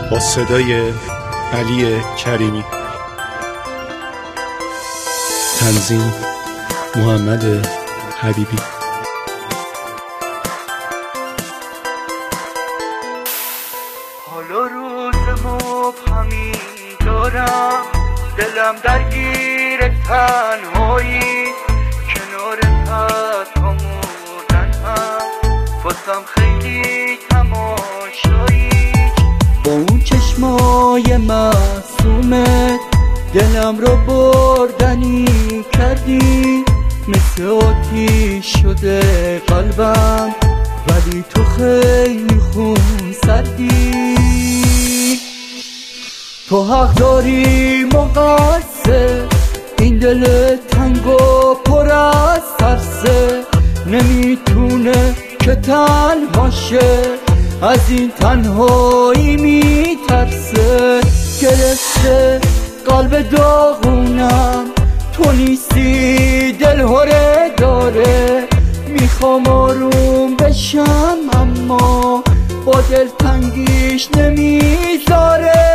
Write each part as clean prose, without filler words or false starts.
با صدای علی کریمی، تنظیم محمد حبیبی. حالا روز مبهمی دارم، دلم درگیر تنهایی، کنار پت آمودن هم واسم خیلی تماشایی. با اون چشمای معصومت دلم رو بردنی کردی، مثل آتیش شده قلبم ولی تو خیلی خون سردی. تو حق داری مقصر، این دل تنگ و پر از ترسه، نمیتونه که تنها شه، از این تنهایی میترسه. گرفته قلب داغونم، تو نیستی دلهره داره، میخوام آروم بشم اما با دلتنگیش نمیذاره.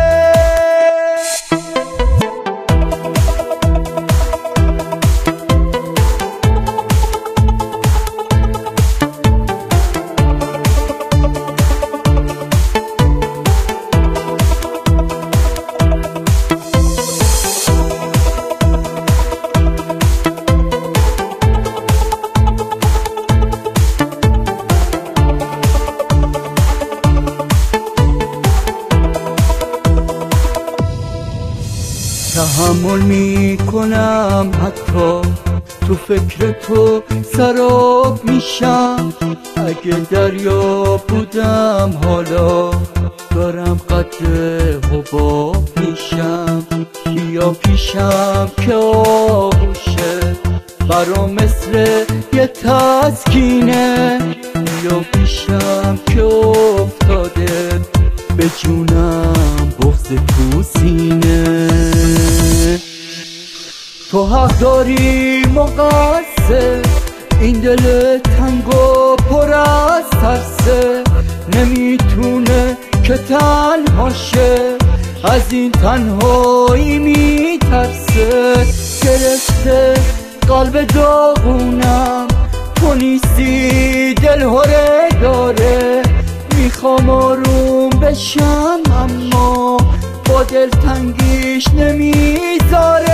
تحمل میکنم حتی تو فکر تو سراب میشم، اگه دریا بودم حالا دارم قد حباب میشم. بیا پیشم که آغوشه برام مثل یه تسکینه، بیا پیشم که افتاده به جونم بغض تو سینه. تو حق داری مقصر، این دل تنگ و پر از ترسه، نمیتونه که تنها شه، از این تنهایی میترسه. گرفته قلب داغونم، تو نیستی دلهره داره، میخوام آروم بشم اما با دلتنگیش نمیذاره.